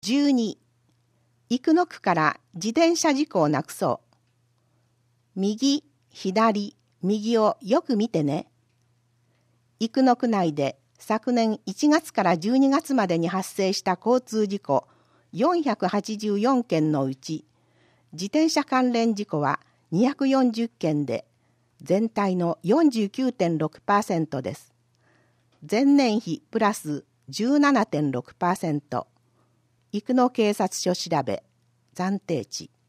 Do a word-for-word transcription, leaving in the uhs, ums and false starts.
じゅうに、生野区から自転車事故をなくそう。右、左、右をよく見てね。生野区内で昨年いちがつからじゅうにがつまでに発生した交通事故よんひゃくはちじゅうよんけんのうち、自転車関連事故はにひゃくよんじゅっけんで、全体の よんじゅうきゅうてんろくパーセント です。前年比プラス じゅうななてんろくパーセント。生野警察署調べ、暫定値。